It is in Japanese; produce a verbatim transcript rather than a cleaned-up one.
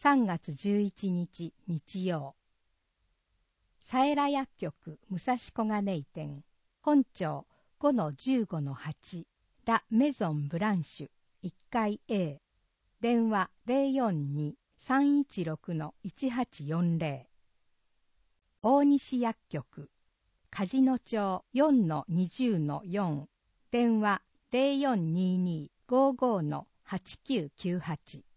さんがつじゅういちにち日曜。佐永薬局武蔵小金井店本町 ごのじゅうごのはち ラ・メゾン・ブランシュいっかい A 電話 ゼロよんに さんいちろく いちはちよんゼロ 大西薬局梶野町 よんのにじゅうのよん 電話 ゼロよんにーにーごーごーのはちきゅうきゅうはち